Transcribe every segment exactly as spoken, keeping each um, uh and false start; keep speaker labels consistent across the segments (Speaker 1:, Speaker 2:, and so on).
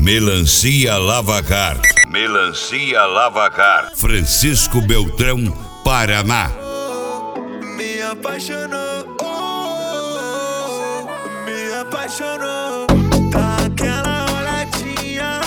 Speaker 1: Melancia Lavacar. Melancia Lavacar. Francisco Beltrão, Paraná.
Speaker 2: Me apaixonou, oh, me apaixonou. Dá aquela olhadinha,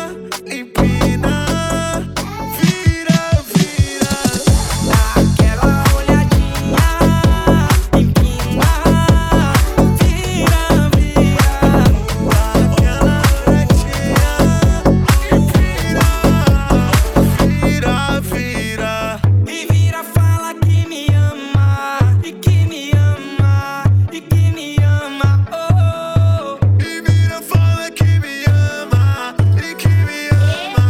Speaker 2: empina, vira, vira. Dá aquela olhadinha, empina, vira, vira. Dá aquela olhadinha, empina, vira, vira. E vira, fala que me ama, e que me ama, e que me ama, oh. E vira, fala que me ama, e que me ama.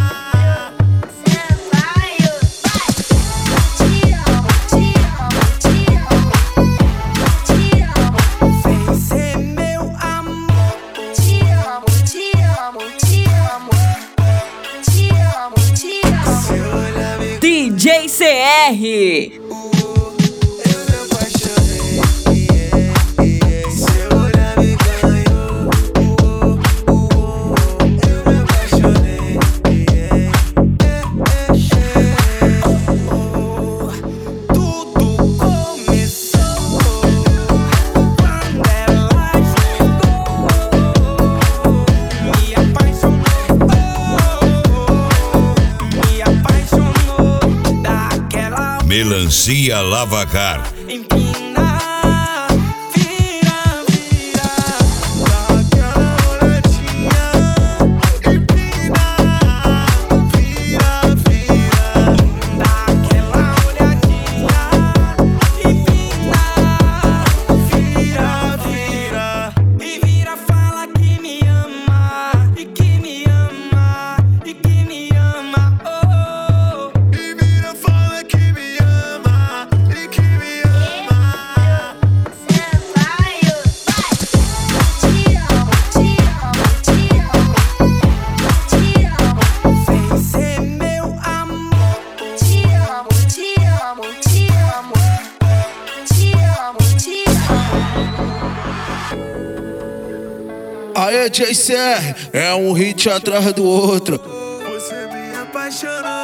Speaker 2: Vem ser meu amor. Te amo, te amo, te amo, te amo, te amo. Seu olhar me
Speaker 3: D J C R.
Speaker 2: eu me apaixonei, yeah, yeah. Seu olhar me ganhou, uh, uh, eu me apaixonei, yeah, yeah, oh, oh. Tudo começou quando ela chegou, me apaixonou, me apaixonou daquela
Speaker 1: Melancia Lavacar.
Speaker 2: empina, vira, vira. Dá aquela olhadinha, empina, vira, vira. Dá aquela olhadinha, empina, vira, vira. E vira, fala que me ama, e que me ama, e que me ama, oh. E vira, fala que me ama, e que me ama. Vem ser meu amor. Te amo, te amo, te amo, te amo, te amo.
Speaker 4: Aê, J C R, é um hit atrás do outro.
Speaker 2: Você me apaixonou.